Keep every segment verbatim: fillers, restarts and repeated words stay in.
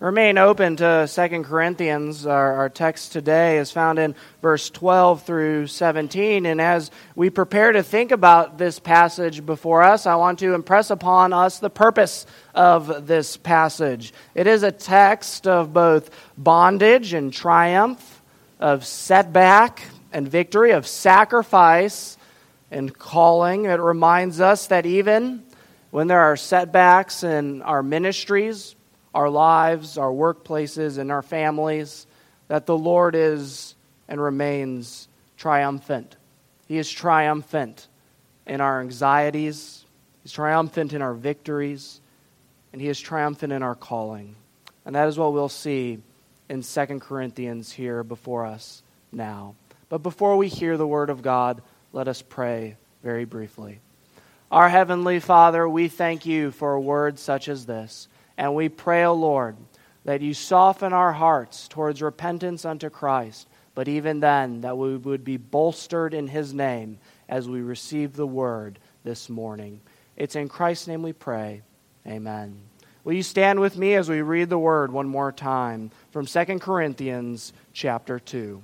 Remain open to Second Corinthians. Our, our text today is found in verse twelve through seventeen. And as we prepare to think about this passage before us, I want to impress upon us the purpose of this passage. It is a text of both bondage and triumph, of setback and victory, of sacrifice and calling. It reminds us that even when there are setbacks in our ministries, our lives, our workplaces, and our families, that the Lord is and remains triumphant. He is triumphant in our anxieties. He's triumphant in our victories. And He is triumphant in our calling. And that is what we'll see in Second Corinthians here before us now. But before we hear the Word of God, let us pray very briefly. Our Heavenly Father, we thank You for a word such as this. And we pray, O Lord, that You soften our hearts towards repentance unto Christ, but even then, that we would be bolstered in His name as we receive the word this morning. It's in Christ's name we pray. Amen. Will you stand with me as we read the word one more time from Second Corinthians chapter two.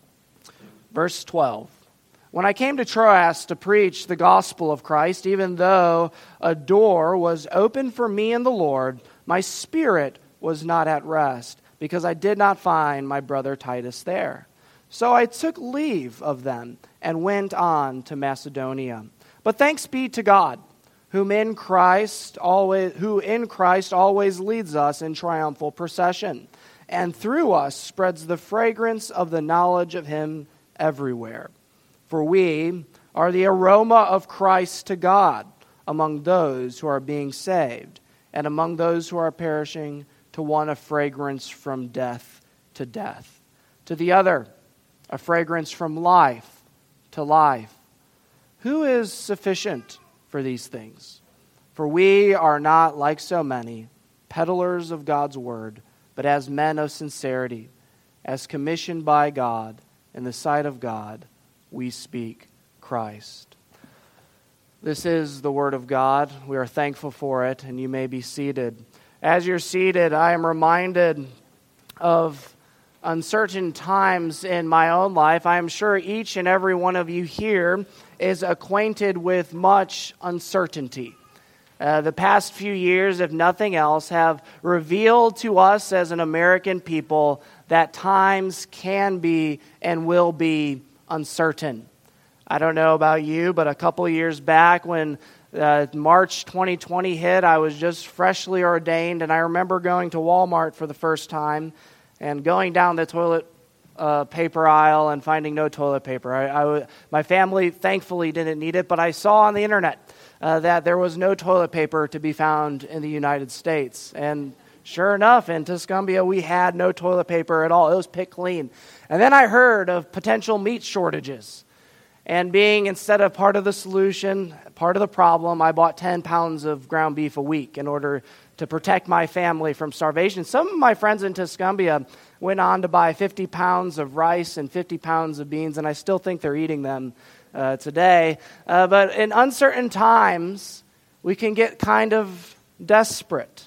Verse twelve. When I came to Troas to preach the gospel of Christ, even though a door was open for me in the Lord, my spirit was not at rest, because I did not find my brother Titus there. So I took leave of them and went on to Macedonia. But thanks be to God, whom in Christ always, who in Christ always leads us in triumphal procession, and through us spreads the fragrance of the knowledge of Him everywhere. For we are the aroma of Christ to God among those who are being saved, and among those who are perishing, to one a fragrance from death to death, to the other a fragrance from life to life. Who is sufficient for these things? For we are not like so many, peddlers of God's word, but as men of sincerity, as commissioned by God in the sight of God, we speak Christ. This is the word of God. We are thankful for it, and you may be seated. As you're seated, I am reminded of uncertain times in my own life. I am sure each and every one of you here is acquainted with much uncertainty. Uh, the past few years, if nothing else, have revealed to us as an American people that times can be and will be uncertain. I don't know about you, but a couple of years back when uh, March twenty twenty hit, I was just freshly ordained, and I remember going to Walmart for the first time and going down the toilet uh, paper aisle and finding no toilet paper. I, I, my family thankfully didn't need it, but I saw on the internet uh, that there was no toilet paper to be found in the United States. And sure enough, in Tuscumbia, we had no toilet paper at all. It was picked clean. And then I heard of potential meat shortages. And being, instead of part of the solution, part of the problem, I bought ten pounds of ground beef a week in order to protect my family from starvation. Some of my friends in Tuscumbia went on to buy fifty pounds of rice and fifty pounds of beans, and I still think they're eating them uh, today. Uh, but in uncertain times, we can get kind of desperate.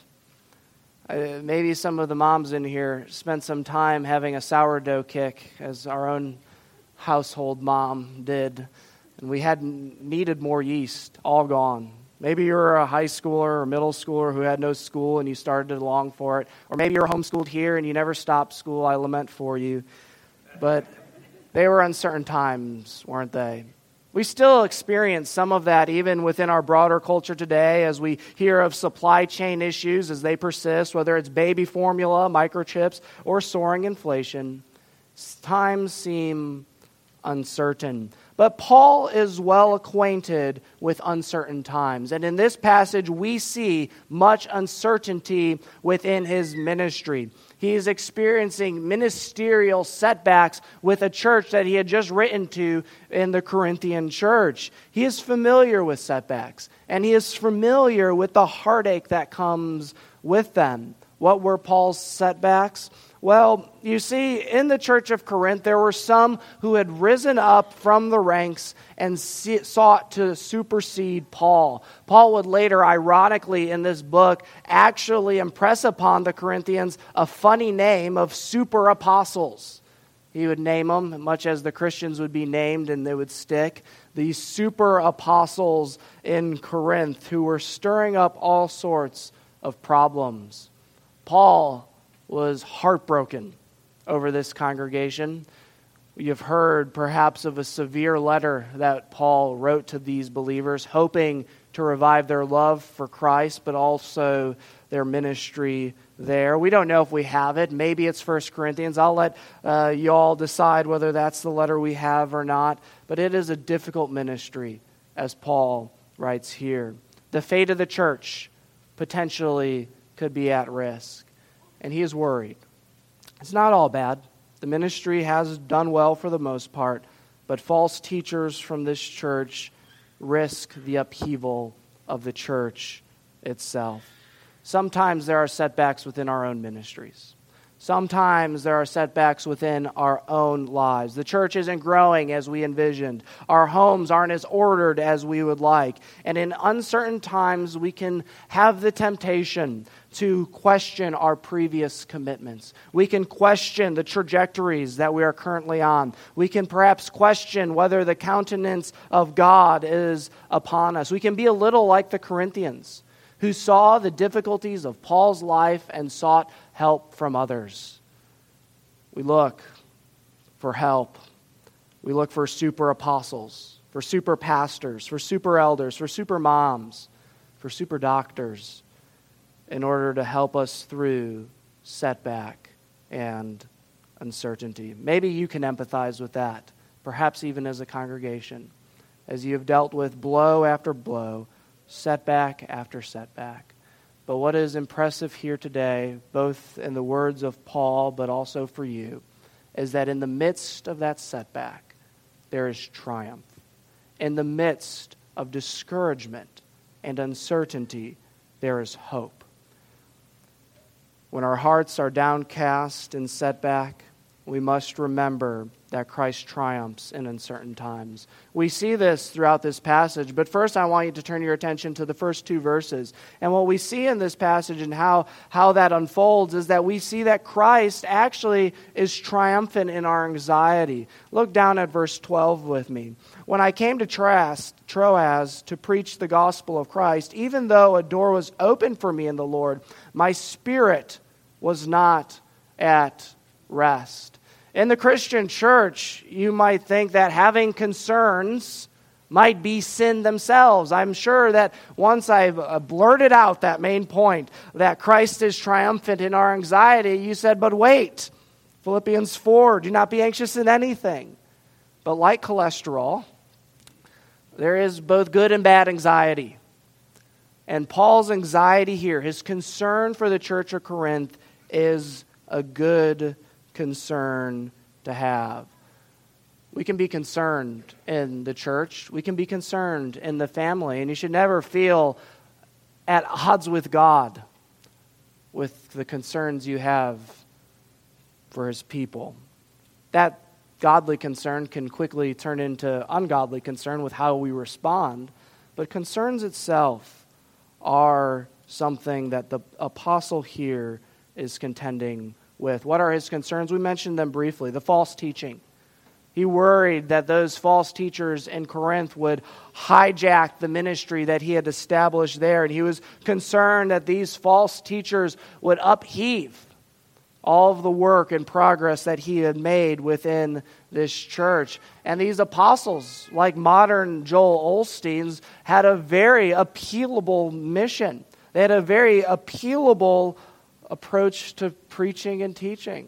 Uh, maybe some of the moms in here spent some time having a sourdough kick, as our own household mom did, and we had needed more yeast, all gone. Maybe you're a high schooler or middle schooler who had no school and you started to long for it, or maybe you're homeschooled here and you never stopped school. I lament for you. But they were uncertain times, weren't they? We still experience some of that even within our broader culture today as we hear of supply chain issues as they persist, whether it's baby formula, microchips, or soaring inflation. Times seem uncertain. But Paul is well acquainted with uncertain times. And in this passage, we see much uncertainty within his ministry. He is experiencing ministerial setbacks with a church that he had just written to in the Corinthian church. He is familiar with setbacks, and he is familiar with the heartache that comes with them. What were Paul's setbacks? Well, you see, in the church of Corinth, there were some who had risen up from the ranks and sought to supersede Paul. Paul would later, ironically, in this book, actually impress upon the Corinthians a funny name of super apostles. He would name them, much as the Christians would be named and they would stick. These super apostles in Corinth who were stirring up all sorts of problems. Paul was heartbroken over this congregation. You've heard perhaps of a severe letter that Paul wrote to these believers, hoping to revive their love for Christ, but also their ministry there. We don't know if we have it. Maybe it's First Corinthians. I'll let uh, you all decide whether that's the letter we have or not. But it is a difficult ministry, as Paul writes here. The fate of the church potentially could be at risk. And he is worried. It's not all bad. The ministry has done well for the most part, but false teachers from this church risk the upheaval of the church itself. Sometimes there are setbacks within our own ministries. Sometimes there are setbacks within our own lives. The church isn't growing as we envisioned. Our homes aren't as ordered as we would like. And in uncertain times, we can have the temptation to question our previous commitments. We can question the trajectories that we are currently on. We can perhaps question whether the countenance of God is upon us. We can be a little like the Corinthians, who saw the difficulties of Paul's life and sought help from others. We look for help. We look for super apostles, for super pastors, for super elders, for super moms, for super doctors, in order to help us through setback and uncertainty. Maybe you can empathize with that, perhaps even as a congregation, as you have dealt with blow after blow, setback after setback. But what is impressive here today, both in the words of Paul, but also for you, is that in the midst of that setback, there is triumph. In the midst of discouragement and uncertainty, there is hope. When our hearts are downcast in setback, we must remember that Christ triumphs in uncertain times. We see this throughout this passage, but first I want you to turn your attention to the first two verses. And what we see in this passage and how, how that unfolds is that we see that Christ actually is triumphant in our anxiety. Look down at verse twelve with me. When I came to Troas, Troas to preach the gospel of Christ, even though a door was open for me in the Lord, my spirit was not at rest. In the Christian church, you might think that having concerns might be sin themselves. I'm sure that once I've blurted out that main point, that Christ is triumphant in our anxiety, you said, but wait, Philippians four, do not be anxious in anything. But like cholesterol, there is both good and bad anxiety. And Paul's anxiety here, his concern for the church of Corinth, is a good concern to have. We can be concerned in the church. We can be concerned in the family. And you should never feel at odds with God with the concerns you have for His people. That godly concern can quickly turn into ungodly concern with how we respond. But concerns itself are something that the apostle here is contending with. What are his concerns? We mentioned them briefly. The false teaching. He worried that those false teachers in Corinth would hijack the ministry that he had established there. And he was concerned that these false teachers would upheave all of the work and progress that he had made within this church. And these apostles, like modern Joel Osteen's, had a very appealable mission. They had a very appealable approach to preaching and teaching.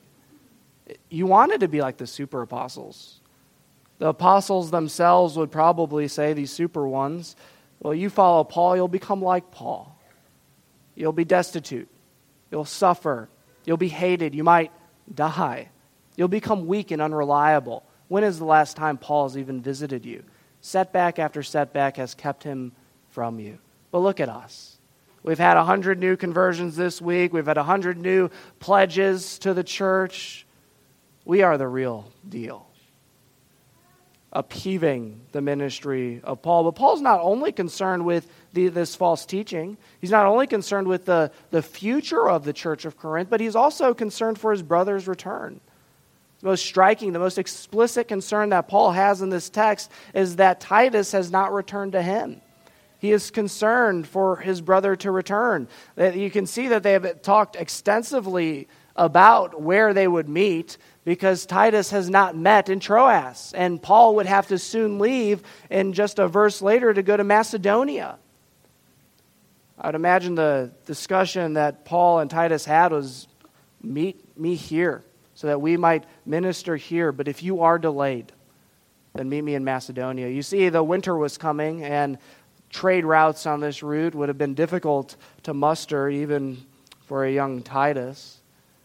You wanted to be like the super apostles. The apostles themselves would probably say, these super ones, well, you follow Paul, you'll become like Paul. You'll be destitute. You'll suffer. You'll be hated. You might die. You'll become weak and unreliable. When is the last time Paul's even visited you? Setback after setback has kept him from you. But look at us. We've had one hundred new conversions this week. We've had one hundred new pledges to the church. We are the real deal. Upheaving the ministry of Paul. But Paul's not only concerned with the, this false teaching. He's not only concerned with the, the future of the church of Corinth, but he's also concerned for his brother's return. The most striking, the most explicit concern that Paul has in this text is that Titus has not returned to him. He is concerned for his brother to return. That you can see that they have talked extensively about where they would meet because Titus has not met in Troas. And Paul would have to soon leave in just a verse later to go to Macedonia. I would imagine the discussion that Paul and Titus had was, meet me here so that we might minister here. But if you are delayed, then meet me in Macedonia. You see, the winter was coming, and trade routes on this route would have been difficult to muster even for a young Titus.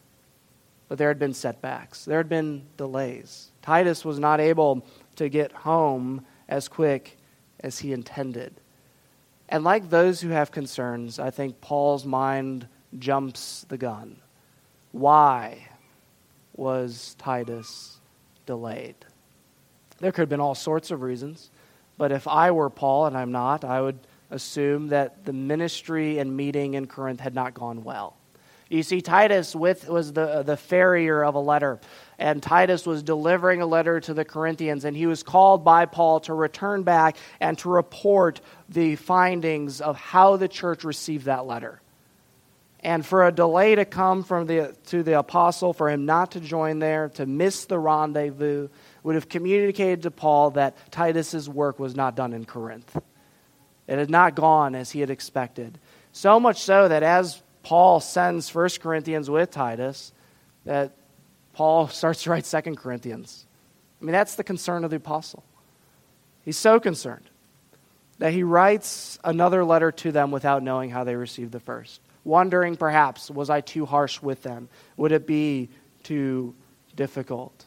But there had been setbacks. There had been delays. Titus was not able to get home as quick as he intended. And like those who have concerns, I think Paul's mind jumps the gun. Why was Titus delayed? There could have been all sorts of reasons. But if I were Paul, and I'm not, I would assume that the ministry and meeting in Corinth had not gone well. You see, Titus with, was the, the farrier of a letter, and Titus was delivering a letter to the Corinthians, and he was called by Paul to return back and to report the findings of how the church received that letter. And for a delay to come from the to the apostle, for him not to join there, to miss the rendezvous, would have communicated to Paul that Titus's work was not done in Corinth. It had not gone as he had expected. So much so that as Paul sends First Corinthians with Titus, that Paul starts to write Second Corinthians. I mean, that's the concern of the apostle. He's so concerned that he writes another letter to them without knowing how they received the first. Wondering, perhaps, was I too harsh with them? Would it be too difficult?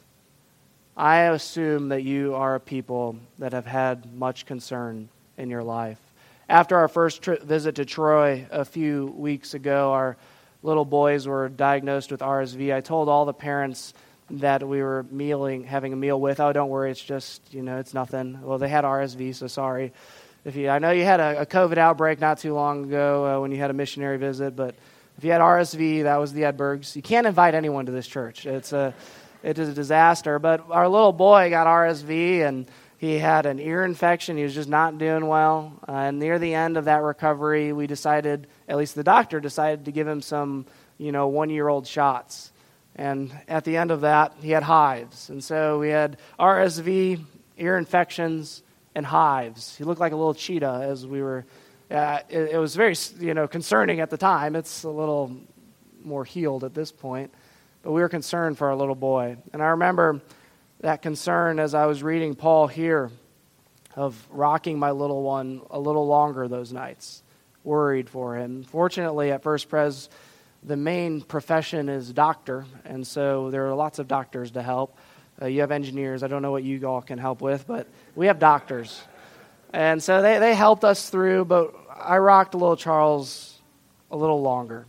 I assume that you are a people that have had much concern in your life. After our first tri- visit to Troy a few weeks ago, our little boys were diagnosed with R S V. I told all the parents that we were mealing, having a meal with, oh, don't worry, it's just, you know, it's nothing. Well, they had R S V, so sorry. If you, I know you had a, a COVID outbreak not too long ago uh, when you had a missionary visit, but if you had R S V, that was the Edbergs. You can't invite anyone to this church. It's a, it is a disaster. But our little boy got R S V, and he had an ear infection. He was just not doing well. Uh, and near the end of that recovery, we decided, at least the doctor decided to give him some, you know, one-year-old shots. And at the end of that, he had hives. And so we had R S V, ear infections, and hives. He looked like a little cheetah as we were, uh, it, it was very, you know, concerning at the time. It's a little more healed at this point. But we were concerned for our little boy. And I remember that concern as I was reading Paul here of rocking my little one a little longer those nights, worried for him. Fortunately, at First Pres, the main profession is doctor, and so there are lots of doctors to help. Uh, you have engineers. I don't know what you all can help with, but we have doctors. And so they, they helped us through, but I rocked little Charles a little longer.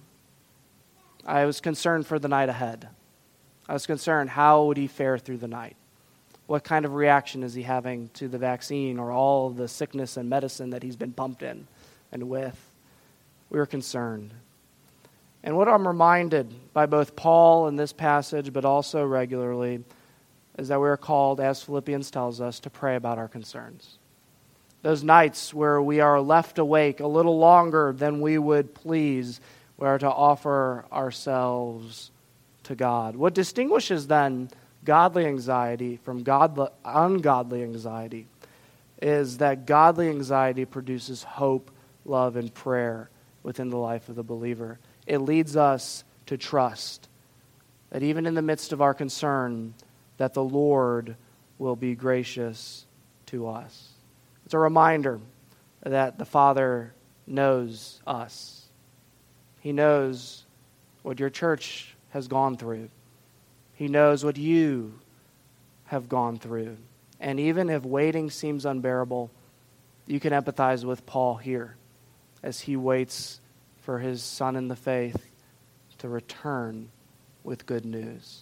I was concerned for the night ahead. I was concerned, how would he fare through the night? What kind of reaction is he having to the vaccine or all the sickness and medicine that he's been pumped in and with? We were concerned. And what I'm reminded by both Paul in this passage, but also regularly, is that we are called, as Philippians tells us, to pray about our concerns. Those nights where we are left awake a little longer than we would please, we are to offer ourselves to God. What distinguishes then godly anxiety from godly, ungodly anxiety is that godly anxiety produces hope, love, and prayer within the life of the believer. It leads us to trust that even in the midst of our concern, that the Lord will be gracious to us. It's a reminder that the Father knows us. He knows what your church has gone through. He knows what you have gone through. And even if waiting seems unbearable, you can empathize with Paul here as he waits for his son in the faith to return with good news.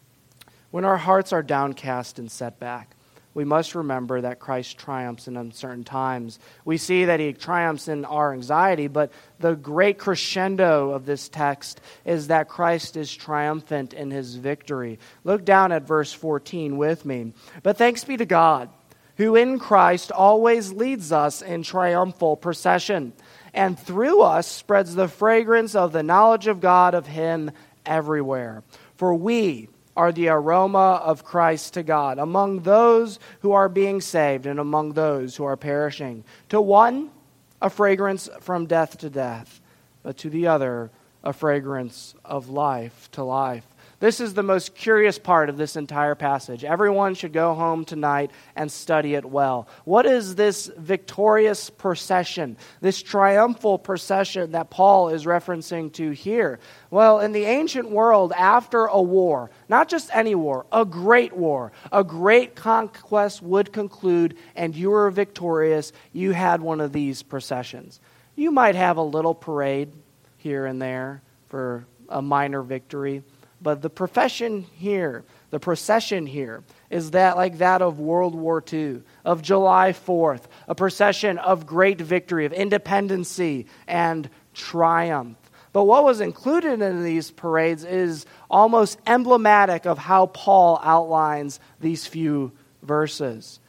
When our hearts are downcast and set back, we must remember that Christ triumphs in uncertain times. We see that he triumphs in our anxiety, but the great crescendo of this text is that Christ is triumphant in his victory. Look down at verse fourteen with me. But thanks be to God, who in Christ always leads us in triumphal procession, and through us spreads the fragrance of the knowledge of God of him everywhere. For we are the aroma of Christ to God, among those who are being saved and among those who are perishing. To one, a fragrance from death to death, but to the other, a fragrance of life to life. This is the most curious part of this entire passage. Everyone should go home tonight and study it well. What is this victorious procession, this triumphal procession that Paul is referencing to here? Well, in the ancient world, after a war, not just any war, a great war, a great conquest would conclude, and you were victorious, you had one of these processions. You might have a little parade here and there for a minor victory. But the profession here, the procession here, is that like that of World War Two, of July fourth, a procession of great victory, of independency and triumph. But what was included in these parades is almost emblematic of how Paul outlines these few verses.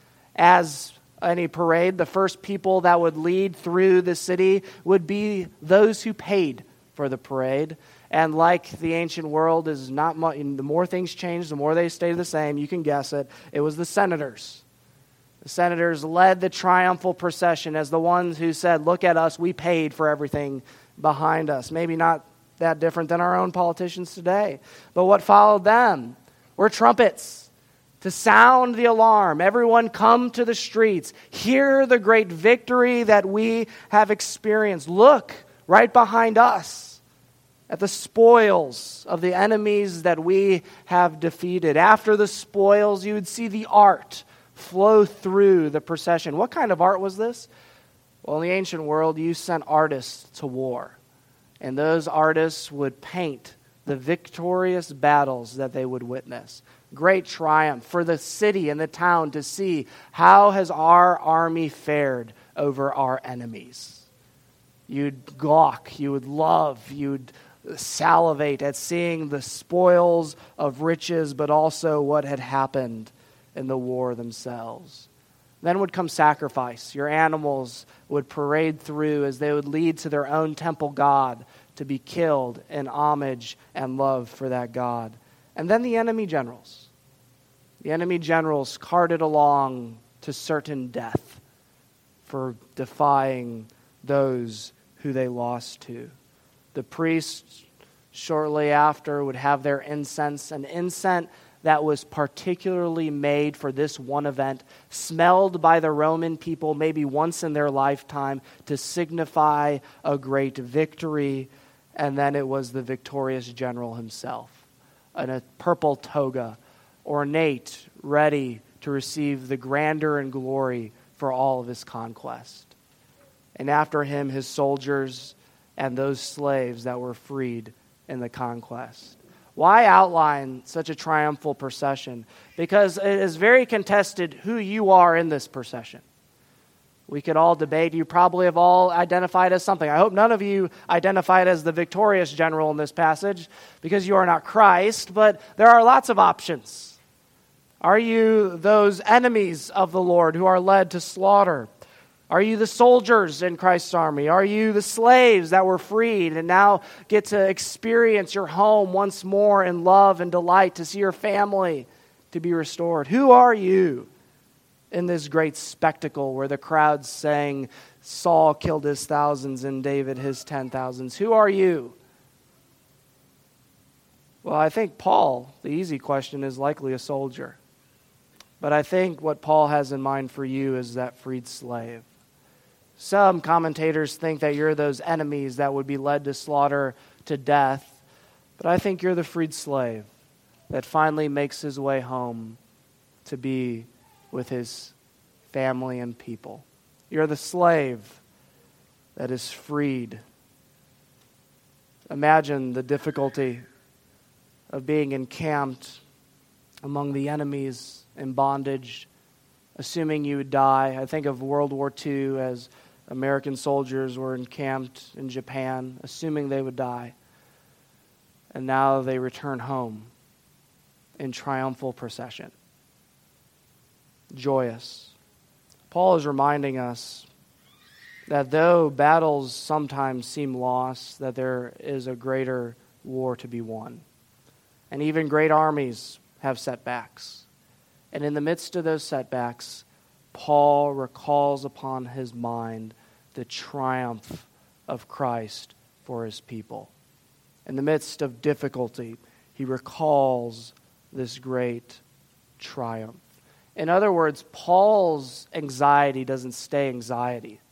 As any parade, the first people that would lead through the city would be those who paid for the parade. And like the ancient world is not much, the more things change, the more they stay the same, you can guess it. It was the senators. The senators led the triumphal procession as the ones who said, look at us, we paid for everything behind us. Maybe not that different than our own politicians today. But what followed them were trumpets to sound the alarm. Everyone come to the streets. Hear the great victory that we have experienced. Look right behind us at the spoils of the enemies that we have defeated. After the spoils, you would see the art flow through the procession. What kind of art was this? Well, in the ancient world, you sent artists to war. And those artists would paint the victorious battles that they would witness. Great triumph for the city and the town to see how has our army fared over our enemies. You'd gawk, you would love, you'd salivate at seeing the spoils of riches, but also what had happened in the war themselves. Then would come sacrifice. Your animals would parade through as they would lead to their own temple god to be killed in homage and love for that god. And then the enemy generals. The enemy generals carted along to certain death for defying those who they lost to. The priests, shortly after, would have their incense, an incense that was particularly made for this one event, smelled by the Roman people maybe once in their lifetime to signify a great victory. And then it was the victorious general himself, in a purple toga, ornate, ready to receive the grandeur and glory for all of his conquest. And after him, his soldiers and those slaves that were freed in the conquest. Why outline such a triumphal procession? Because it is very contested who you are in this procession. We could all debate. You probably have all identified as something. I hope none of you identified as the victorious general in this passage because you are not Christ, but there are lots of options. Are you those enemies of the Lord who are led to slaughter? Are you the soldiers in Christ's army? Are you the slaves that were freed and now get to experience your home once more in love and delight, to see your family to be restored? Who are you in this great spectacle where the crowds sang, Saul killed his thousands and David his ten thousands? Who are you? Well, I think Paul, the easy question, is likely a soldier. But I think what Paul has in mind for you is that freed slave. Some commentators think that you're those enemies that would be led to slaughter to death. But I think you're the freed slave that finally makes his way home to be with his family and people. You're the slave that is freed Imagine the difficulty of being encamped among the enemies in bondage, assuming you would die. I think of World War Two as American soldiers were encamped in Japan, assuming they would die. And now they return home in triumphal procession, joyous. Paul is reminding us that though battles sometimes seem lost, that there is a greater war to be won. And even great armies have setbacks. And in the midst of those setbacks, Paul recalls upon his mind the triumph of Christ for his people. In the midst of difficulty, he recalls this great triumph. In other words, Paul's anxiety doesn't stay anxiety.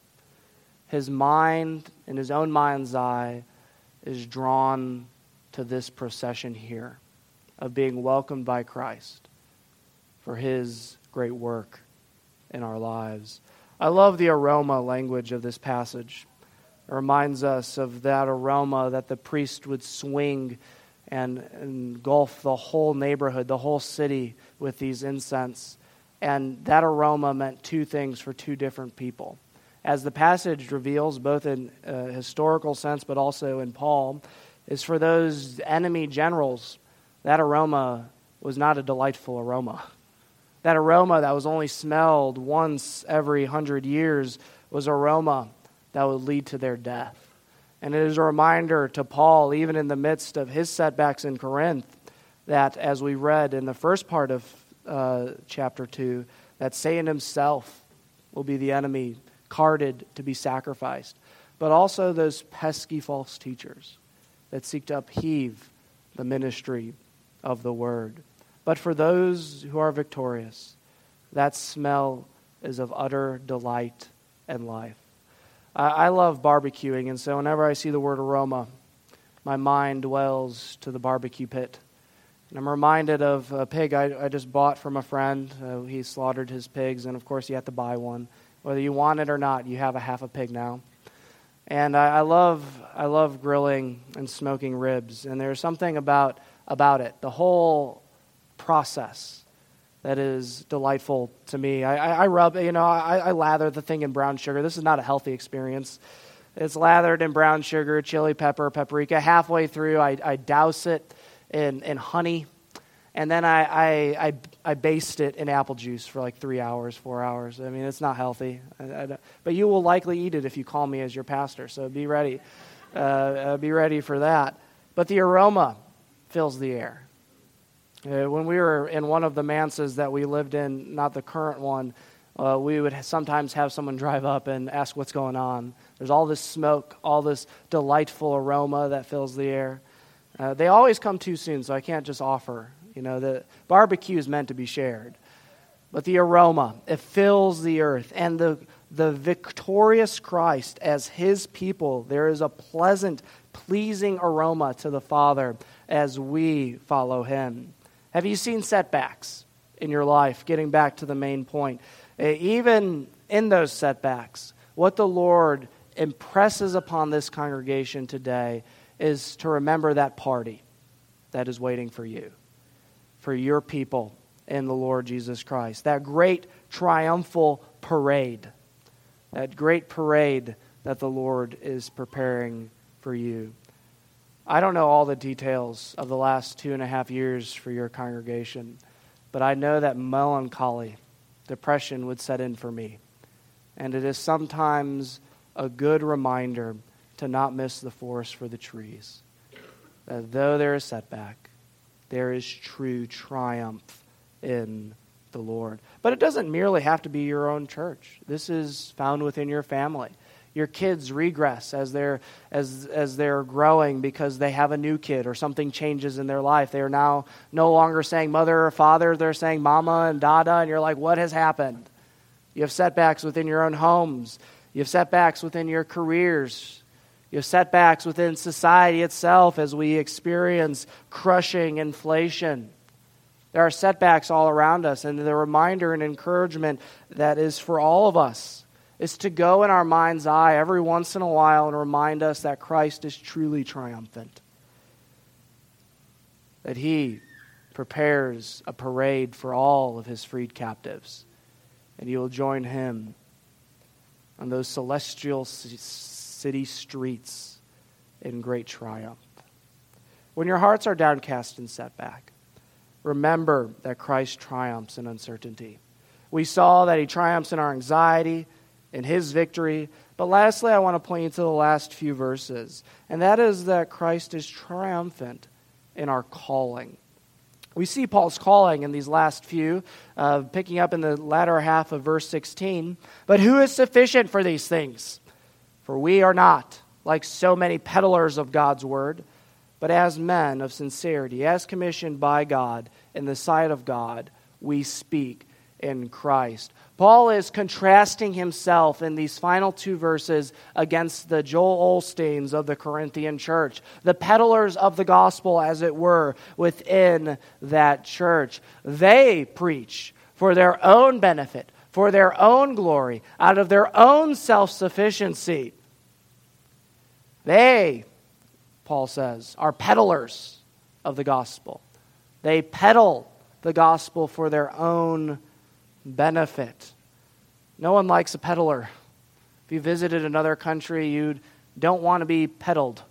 His mind, in his own mind's eye, is drawn to this procession here of being welcomed by Christ for his great work in our lives. I love the aroma language of this passage. It reminds us of that aroma that the priest would swing and engulf the whole neighborhood, the whole city with these incense. And that aroma meant two things for two different people. As the passage reveals, both in a historical sense but also in Paul, is for those enemy generals, that aroma was not a delightful aroma. That aroma that was only smelled once every hundred years was aroma that would lead to their death. And it is a reminder to Paul, even in the midst of his setbacks in Corinth, that as we read in the first part of uh, chapter two, that Satan himself will be the enemy carted to be sacrificed. But also those pesky false teachers that seek to upheave the ministry of the word. But for those who are victorious, that smell is of utter delight and life. I, I love barbecuing, and so whenever I see the word aroma, my mind dwells to the barbecue pit. And I'm reminded of a pig I, I just bought from a friend. Uh, he slaughtered his pigs, and of course you have to buy one. Whether you want it or not, you have a half a pig now. And I, I love I love grilling and smoking ribs, and there's something about about it, the whole process, that is delightful to me. I, I, I rub, you know, I, I lather the thing in brown sugar. This is not a healthy experience. It's lathered in brown sugar, chili pepper, paprika. Halfway through, I, I douse it in, in honey, and then I, I I I baste it in apple juice for like three hours, four hours. I mean, it's not healthy. I, I but you will likely eat it if you call me as your pastor, so be ready. Uh, uh, be ready for that. But the aroma fills the air. Uh, when we were in one of the manses that we lived in, not the current one, uh, we would sometimes have someone drive up and ask what's going on. There's all this smoke, all this delightful aroma that fills the air. Uh, they always come too soon, so I can't just offer. You know, the barbecue is meant to be shared. But the aroma, it fills the earth. And the, the victorious Christ, as his people, there is a pleasant, pleasing aroma to the Father as we follow him. Have you seen setbacks in your life? Getting back to the main point. Even in those setbacks, what the Lord impresses upon this congregation today is to remember that party that is waiting for you, for your people in the Lord Jesus Christ. That great triumphal parade, that great parade that the Lord is preparing for you. I don't know all the details of the last two and a half years for your congregation, but I know that melancholy, depression would set in for me. And it is sometimes a good reminder to not miss the forest for the trees. That though there is setback, there is true triumph in the Lord. But it doesn't merely have to be your own church. This is found within your family. Your kids regress as they're as as they're growing because they have a new kid or something changes in their life. They are now no longer saying mother or father, they're saying mama and dada, and you're like, what has happened? You have setbacks within your own homes. You have setbacks within your careers. You have setbacks within society itself as we experience crushing inflation. There are setbacks all around us, and the reminder and encouragement that is for all of us is to go in our mind's eye every once in a while and remind us that Christ is truly triumphant. That he prepares a parade for all of his freed captives. And you will join him on those celestial city streets in great triumph. When your hearts are downcast and set back, remember that Christ triumphs in uncertainty. We saw that he triumphs in our anxiety, in his victory. But lastly, I want to point you to the last few verses. And that is that Christ is triumphant in our calling. We see Paul's calling in these last few, uh, picking up in the latter half of verse sixteen. But who is sufficient for these things? For we are not like so many peddlers of God's word, but as men of sincerity, as commissioned by God in the sight of God, we speak in Christ. Paul is contrasting himself in these final two verses against the Joel Osteens of the Corinthian church, the peddlers of the gospel, as it were, within that church. They preach for their own benefit, for their own glory, out of their own self-sufficiency. They, Paul says, are peddlers of the gospel. They peddle the gospel for their own benefit. No one likes a peddler. If you visited another country, you don't want to be peddled.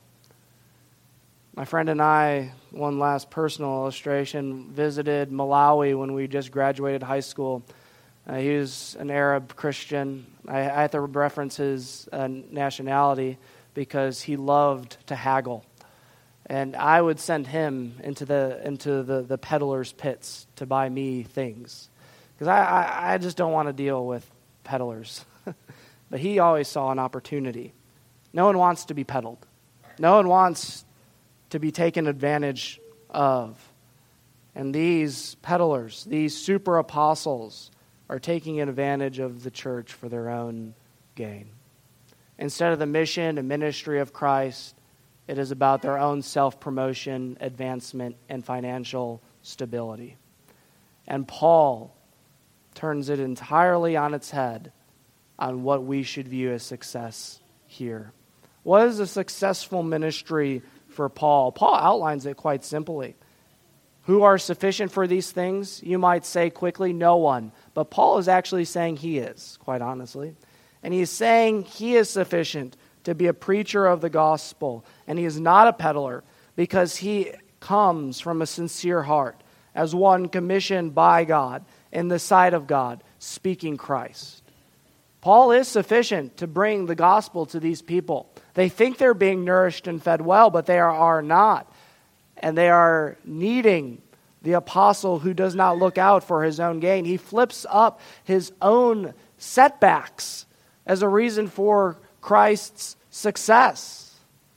My friend and I, one last personal illustration, visited Malawi when we just graduated high school. Uh, he was an Arab Christian. I, I have to reference his uh, nationality because he loved to haggle. And I would send him into the into the, the peddler's pits to buy me things. Because I, I, I just don't want to deal with peddlers. But he always saw an opportunity. No one wants to be peddled. No one wants to be taken advantage of. And these peddlers, these super apostles, are taking advantage of the church for their own gain. Instead of the mission and ministry of Christ, it is about their own self-promotion, advancement, and financial stability. And Paul turns it entirely on its head on what we should view as success here. What is a successful ministry for Paul? Paul outlines it quite simply. Who are sufficient for these things? You might say quickly, no one. But Paul is actually saying he is, quite honestly. And he is saying he is sufficient to be a preacher of the gospel. And he is not a peddler because he comes from a sincere heart as one commissioned by God in the sight of God, speaking Christ. Paul is sufficient to bring the gospel to these people. They think they're being nourished and fed well, but they are, are not. And they are needing the apostle who does not look out for his own gain. He flips up his own setbacks as a reason for Christ's success.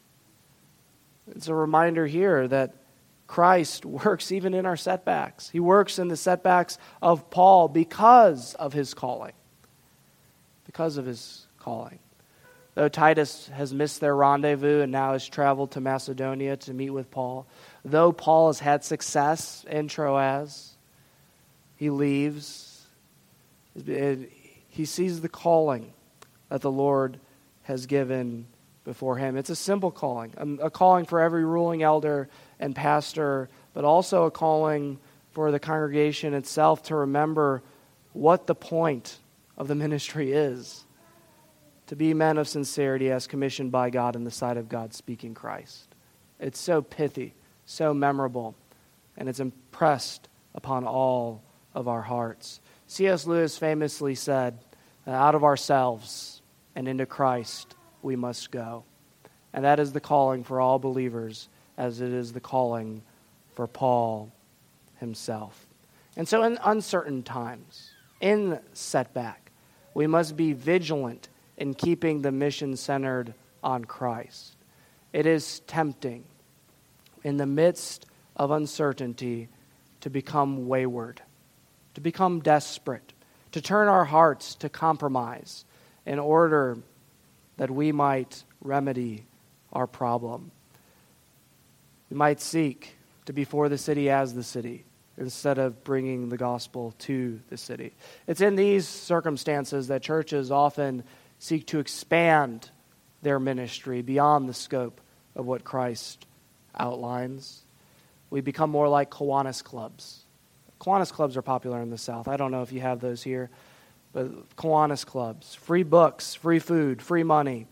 It's a reminder here that Christ works even in our setbacks. He works in the setbacks of Paul because of his calling. Because of his calling. Though Titus has missed their rendezvous and now has traveled to Macedonia to meet with Paul, though Paul has had success in Troas, he leaves. He sees the calling that the Lord has given before him. It's a simple calling, a calling for every ruling elder and pastor, but also a calling for the congregation itself to remember what the point of the ministry is. To be men of sincerity as commissioned by God in the sight of God, speaking Christ. It's so pithy, so memorable, and it's impressed upon all of our hearts. C S Lewis famously said, out of ourselves and into Christ we must go. And that is the calling for all believers, as it is the calling for Paul himself. And so in uncertain times, in setback, we must be vigilant in keeping the mission centered on Christ. It is tempting in the midst of uncertainty to become wayward, to become desperate, to turn our hearts to compromise in order that we might remedy our problem. We might seek to be for the city as the city instead of bringing the gospel to the city. It's in these circumstances that churches often seek to expand their ministry beyond the scope of what Christ outlines. We become more like Kiwanis clubs. Kiwanis clubs are popular in the South. I don't know if you have those here, but Kiwanis clubs. Free books, free food, free money,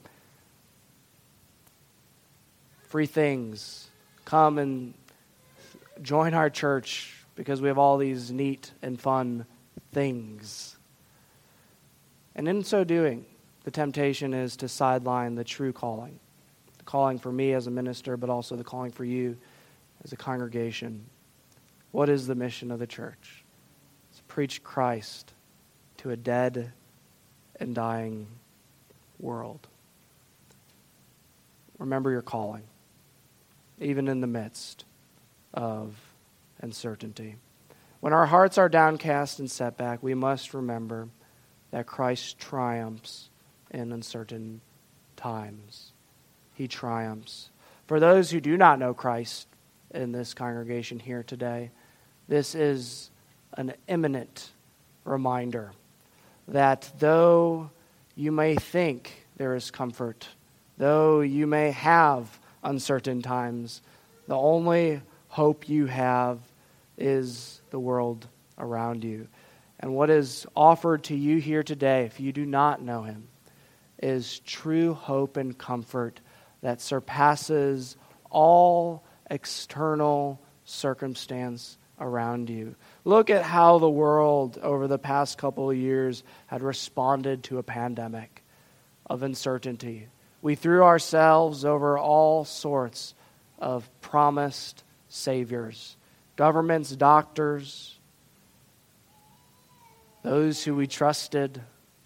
free things. Come and join our church because we have all these neat and fun things. And in so doing, the temptation is to sideline the true calling. The calling for me as a minister, but also the calling for you as a congregation. What is the mission of the church? It's to preach Christ to a dead and dying world. Remember your calling, even in the midst of uncertainty. When our hearts are downcast and set back, we must remember that Christ triumphs in uncertain times. He triumphs. For those who do not know Christ in this congregation here today, this is an imminent reminder that though you may think there is comfort, though you may have uncertain times, the only hope you have is the world around you. And what is offered to you here today, if you do not know him, is true hope and comfort that surpasses all external circumstance around you. Look at how the world over the past couple of years had responded to a pandemic of uncertainty. We threw ourselves over all sorts of promised saviors, governments, doctors, those who we trusted,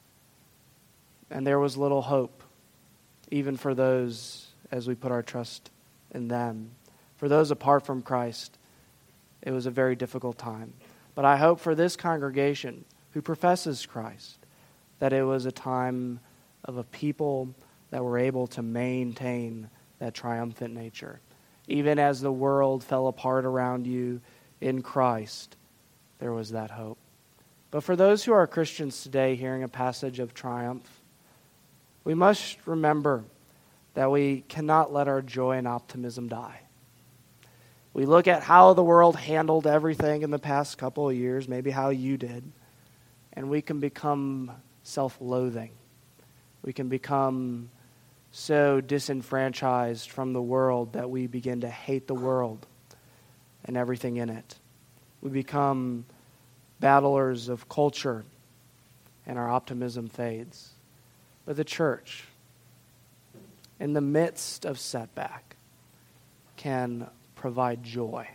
and there was little hope, even for those as we put our trust in them. For those apart from Christ, it was a very difficult time. But I hope for this congregation who professes Christ, that it was a time of a people that were able to maintain that triumphant nature. Even as the world fell apart around you, in Christ, there was that hope. But for those who are Christians today hearing a passage of triumph, we must remember that we cannot let our joy and optimism die. We look at how the world handled everything in the past couple of years, maybe how you did, and we can become self-loathing. We can become so disenfranchised from the world that we begin to hate the world and everything in it. We become battlers of culture, and our optimism fades. But the church, in the midst of setback, can provide joy.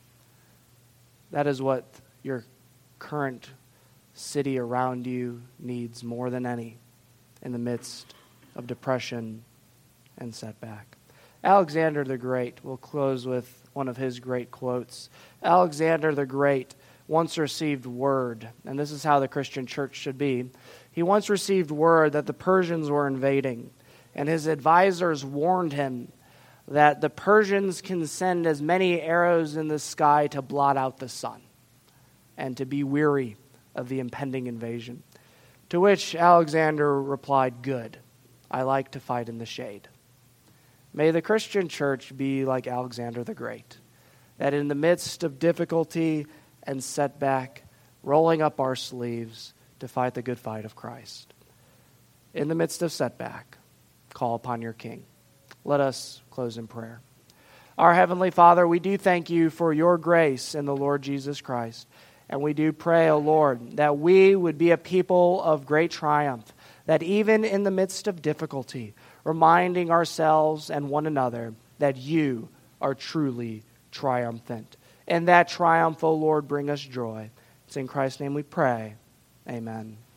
That is what your current city around you needs more than any in the midst of depression and setback. Alexander the Great, we'll close with one of his great quotes. Alexander the Great once received word, and this is how the Christian church should be. He once received word that the Persians were invading, and his advisors warned him that the Persians can send as many arrows in the sky to blot out the sun and to be weary of the impending invasion. To which Alexander replied, "Good, I like to fight in the shade." May the Christian church be like Alexander the Great, that in the midst of difficulty and setback, rolling up our sleeves to fight the good fight of Christ. In the midst of setback, call upon your King. Let us close in prayer. Our Heavenly Father, we do thank you for your grace in the Lord Jesus Christ. And we do pray, O Lord, that we would be a people of great triumph, that even in the midst of difficulty, reminding ourselves and one another that you are truly triumphant. And that triumph, O Lord, bring us joy. It's in Christ's name we pray. Amen.